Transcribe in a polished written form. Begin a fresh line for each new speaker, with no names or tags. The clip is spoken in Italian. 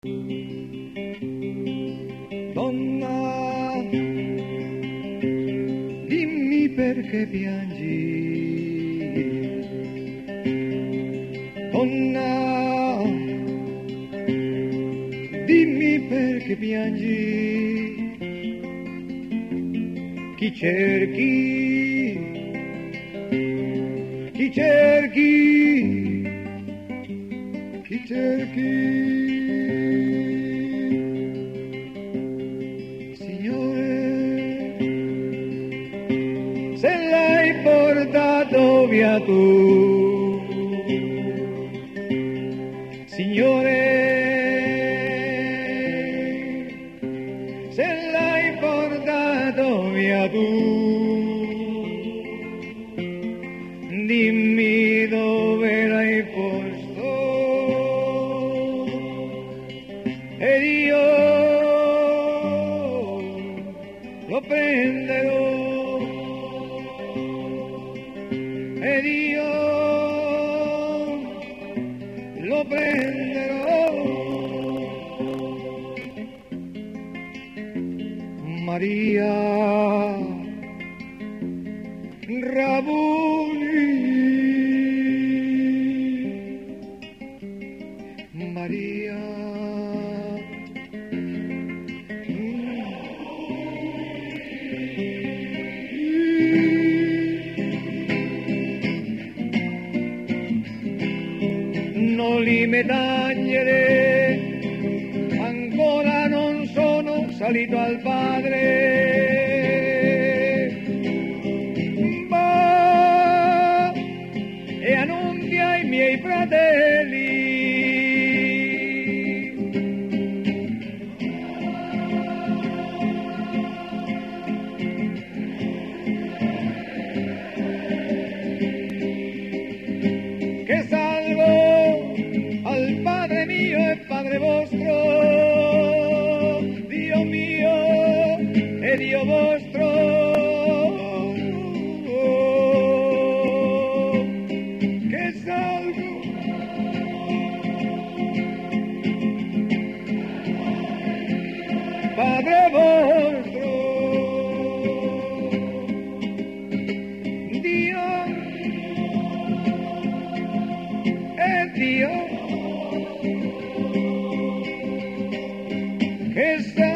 Donna, dimmi perché piangi. Donna, dimmi perché piangi. Chi cerchi? Chi cerchi? Chi cerchi? Se l'hai portato via tu, Signore, se l'hai portato via tu, dimmi dove l'hai posto ed io lo prenderò. Ed io lo prenderò. Maria Rabuni, Maria non li medagliere, ancora non sono salito al Padre, ma e annunzia ai miei fratelli che salvo al Padre mio e Padre vostro, Dio mio e Dio vostro, che salvo Padre vostro, Dio e Dio che